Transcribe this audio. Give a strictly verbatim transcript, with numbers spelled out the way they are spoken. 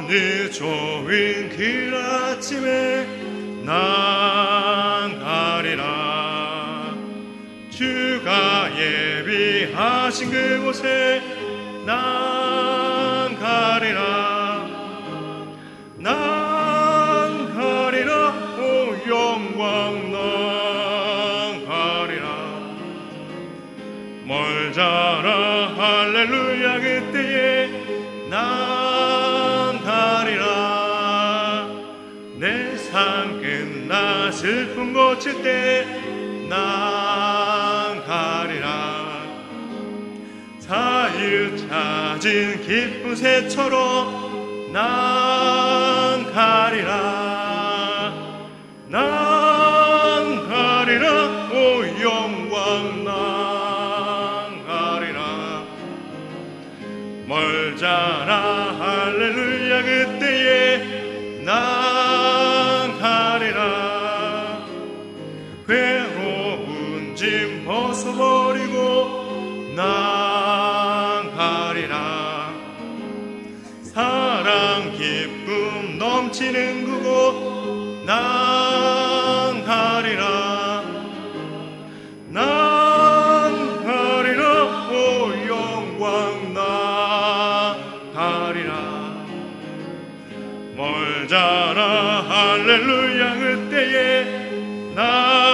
어느 좋은 그 아침에 난 가리라. 주가 예비하신 그곳에 난 가리라. 난 가리라. 오 영광 난 가리라. 멀자라 할렐루야. 그때에 난 가리라. 내 삶 끝나 슬픔 고칠 때 난 가리라. 자유 찾은 기쁜 새처럼 난 가리라. 난 가리라. 오 영광 난 가리라. 멀자라 할렐루야. 그때에 난 가리라. 괴로운 짐 벗어버리고 난 가리라. 사랑 기쁨 넘치는 그곳 난 가리라. 난 가리라. 오 영광 난 가리라. 멀자라 할렐루야. 그때에 난